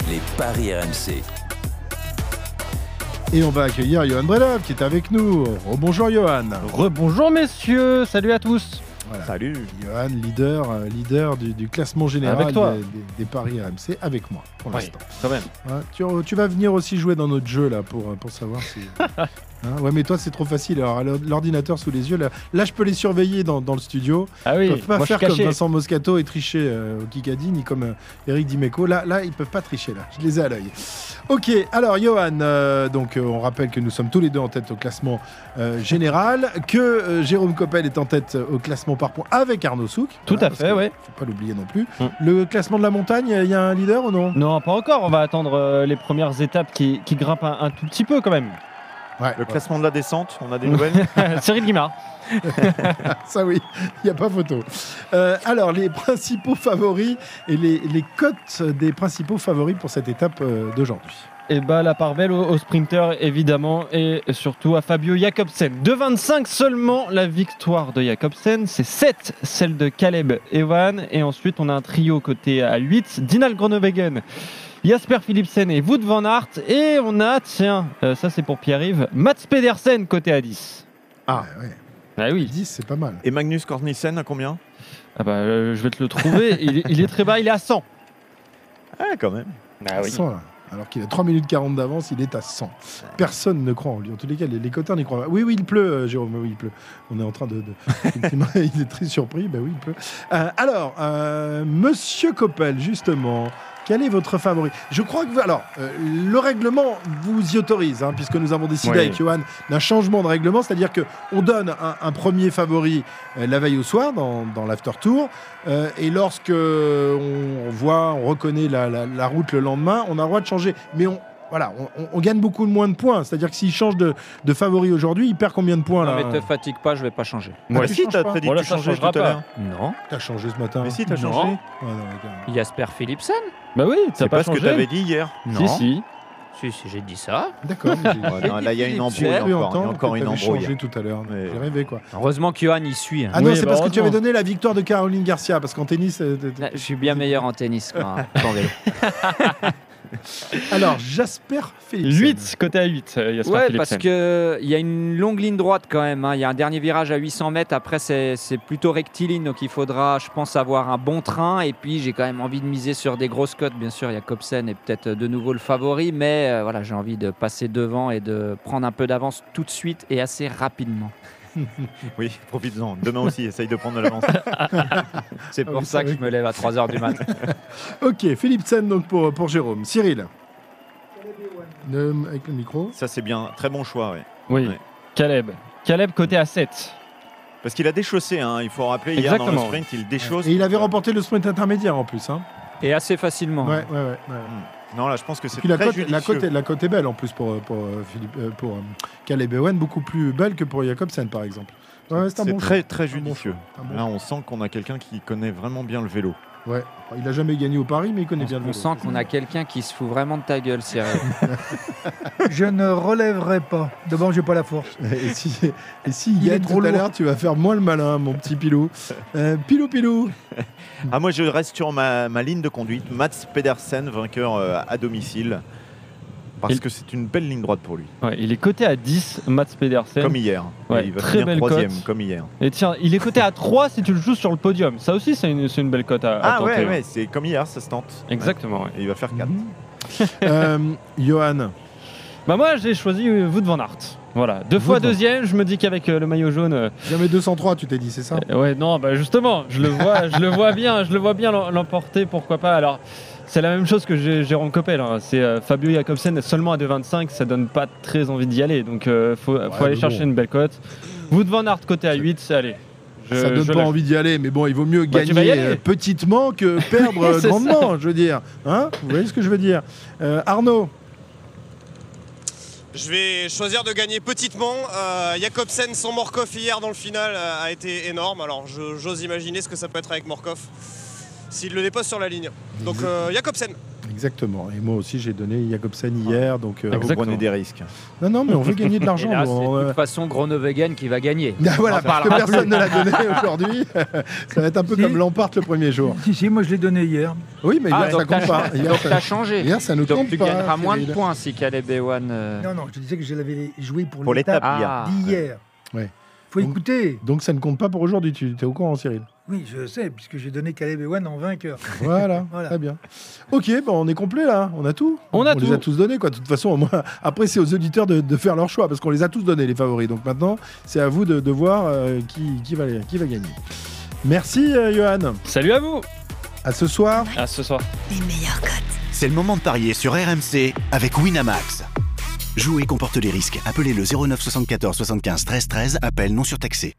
les paris RMC. Et on va accueillir Johan Bredov qui est avec nous. Bonjour Johan. Rebonjour messieurs, salut à tous. Voilà. Salut. Johan, leader du classement général Avec toi. des paris RMC, avec moi pour Oui, l'instant. quand même. Ouais, tu vas venir aussi jouer dans notre jeu là pour savoir si... Ouais, mais toi c'est trop facile. Alors l'ordinateur sous les yeux, là je peux les surveiller dans le studio. Ah oui, Ils peuvent pas moi je faire suis comme caché. Vincent Moscato et tricher au Kikadi, ni comme Eric Dimeco. Là ils peuvent pas tricher là. Je les ai à l'œil. Ok, alors Johan, on rappelle que nous sommes tous les deux en tête au classement général, que Jérôme Coppel est en tête au classement par points avec Arnaud Souk. Tout à fait, ouais. Faut pas l'oublier non plus. Le classement de la montagne, il y a un leader ou non? Non, pas encore, on va attendre les premières étapes qui grimpent un tout petit peu quand même. Ouais, Le classement de la descente, on a des nouvelles? Cyril Guimard. ça oui, il n'y a pas photo. Alors, les principaux favoris et les cotes des principaux favoris pour cette étape d'aujourd'hui. Et bah la part belle au sprinter évidemment et surtout à Fabio Jakobsen. 2,25 seulement la victoire de Jakobsen, c'est 7 celle de Caleb Ewan et ensuite on a un trio côté à 8, Dinal Groenewegen, Jasper Philipsen et Wout van Aert et on a, tiens, ça c'est pour Pierre-Yves, Mats Pedersen côté à 10. Ah ouais, Ah oui. 10 c'est pas mal. Et Magnus Cornissen à combien? Ah bah, je vais te le trouver, il est très bas, il est à 100. Ah, quand même. Ah 100, là. Alors qu'il a 3 minutes 40 d'avance, il est à 100. Personne ne croit en lui. En tous les cas, les cotins n'y croient pas. Oui, il pleut, Jérôme. Oui, il pleut. On est en train de... il est très surpris. Ben oui, il pleut. Alors, Monsieur Coppel, justement, quel est votre favori? Je crois que... Alors, le règlement vous y autorise, puisque nous avons décidé avec Johan d'un changement de règlement, c'est-à-dire qu'on donne un premier favori la veille au soir, dans l'after tour, et lorsque on reconnaît la route le lendemain, on a le droit de changer. Mais on gagne beaucoup moins de points. C'est-à-dire que s'il change de favori aujourd'hui, il perd combien de points Non là? mais te fatigue pas, je vais pas changer. Moi tu si, changes t'as pas. dit Bon, que là, tu ça changeais tout changera à l'heure. Non. T'as changé ce matin. Mais si, t'as Non. changé. Ouais, non, regarde. Jasper Philipsen? Bah oui, t'as C'est pas pas ce que changé. t'avais dit hier. Non. Si. Si, j'ai dit ça. D'accord. mais j'ai- Ouais, non, là, il y a une embrouille J'ai cru encore. Il y a entendre encore que une t'avais embrouille. changé tout à l'heure. Mais- J'ai rêvé quoi. Heureusement que Johan y suit. Hein. Ah non, Oui, c'est bah, parce que tu avais heureusement. donné la victoire de Caroline Garcia, parce qu'en tennis... Là, je suis bien meilleur en tennis qu'en vélo. Alors, Jasper Philipsen. 8 côté à 8, Jasper Ouais, Philipsen. parce qu'il y a une longue ligne droite quand même. Il y a un dernier virage à 800 mètres. Après, c'est plutôt rectiligne. Donc, il faudra, je pense, avoir un bon train. Et puis, j'ai quand même envie de miser sur des grosses cotes. Bien sûr, Jakobsen est peut-être de nouveau le favori. Mais voilà, j'ai envie de passer devant et de prendre un peu d'avance tout de suite et assez rapidement. Oui, profites-en. Demain aussi, essaye de prendre de l'avance. C'est pour oui, ça c'est que vrai je me lève à 3h du matin. Ok, Philipsen donc pour Jérôme. Cyril. Avec le micro. Ça, c'est bien. Très bon choix, oui. Oui, Ouais. Caleb côté à 7. Parce qu'il a déchaussé, il faut rappeler, hier dans le Exactement. sprint, il déchausse. Et il avait remporté le sprint intermédiaire en plus. Et assez facilement. Ouais. Non, là, je pense que c'est Puis la très cote, judicieux. la cote est belle en plus pour Caleb Ewan, beaucoup plus belle que pour Jakobsen par exemple. Ouais, c'est un C'est bon très, choix. très Un bon judicieux. choix. Un bon Là, on sent qu'on a quelqu'un qui connaît vraiment bien le vélo. choix. Ouais. Il a jamais gagné au Paris, mais il connaît bien le On vélo. sent qu'on a quelqu'un qui se fout vraiment de ta gueule, Cyril. Je ne relèverai pas. Devant, j'ai pas la force. Et si il Il est gagne trop tout à lourd. l'heure, tu vas faire moins le malin, mon petit Pilou. Pilou. Ah, moi, je reste sur ma ligne de conduite. Mats Pedersen, vainqueur à domicile. Parce Il- que c'est une belle ligne droite pour lui. Ouais, il est coté à 10, Mats Pedersen. Comme hier. Ouais, Et il va très finir belle troisième, cote. comme hier. Et tiens, il est coté à 3 si tu le joues sur le podium. Ça aussi, c'est une belle cote à tenter. ouais, c'est comme hier, ça se tente. Exactement, ouais. Ouais. Et il va faire 4. Johan. Bah moi, j'ai choisi Wout van Aert. Voilà, 2 fois Wout van- deuxième. Je me dis qu'avec le maillot jaune... Jamais 203, tu t'es dit, c'est ça? ouais, non, bah justement, je le vois bien l'emporter, pourquoi pas. Alors, c'est la même chose que Jérôme Coppel. C'est Fabio Jakobsen seulement à 2,25, ça donne pas très envie d'y aller. Donc, faut aller mais chercher bon. une belle cote. Wout van Aert côté à 8, allez. Ça donne pas lâche. envie d'y aller, mais bon, il vaut mieux Bah, tu vas y gagner aller. petitement que perdre C'est grandement, je veux dire. Vous voyez ce que je veux dire? Arnaud. Je vais choisir de gagner petitement. Jakobsen sans Morkov hier dans le final a été énorme. Alors j'ose imaginer ce que ça peut être avec Morkov s'il le dépose sur la ligne. Donc Jakobsen. Exactement. Et moi aussi, j'ai donné Jacobsen hier. Donc, Vous Exactement. prenez des risques. non, mais on veut gagner de Et l'argent. là, c'est nous, de toute façon Groenewegen qui va gagner. Voilà, On en parce que parlera personne ne l'a donné aujourd'hui. Ça va être un peu Si. comme Lampard le premier jour. Si, moi je l'ai donné hier. Oui, mais hier, ça donc compte pas. Hier, donc ça- t'as changé. hier, ça ne Donc compte tu pas. gagneras moins de Cyril. points si Caleb Ewan. Non, je te disais que je l'avais joué pour l'étape l'étape hier. d'hier. Ouais. Faut Donc- écouter. Donc ça ne compte pas pour aujourd'hui. Tu es au courant, Cyril? Oui, je sais, puisque j'ai donné Caleb Ewan en vainqueur. Voilà, Voilà. très bien. Ok, on est complet là, on a tout. On a les tout. a tous donnés quoi. De toute façon, moi, après c'est aux auditeurs de faire leur choix parce qu'on les a tous donnés les favoris. Donc maintenant, c'est à vous de voir qui va gagner. Merci Johan. Salut à vous. À ce soir. À ce soir. Les meilleures cotes. C'est le moment de parier sur RMC avec Winamax. Jouer comporte les risques. Appelez le 09 74 75 13 13. Appel non surtaxé.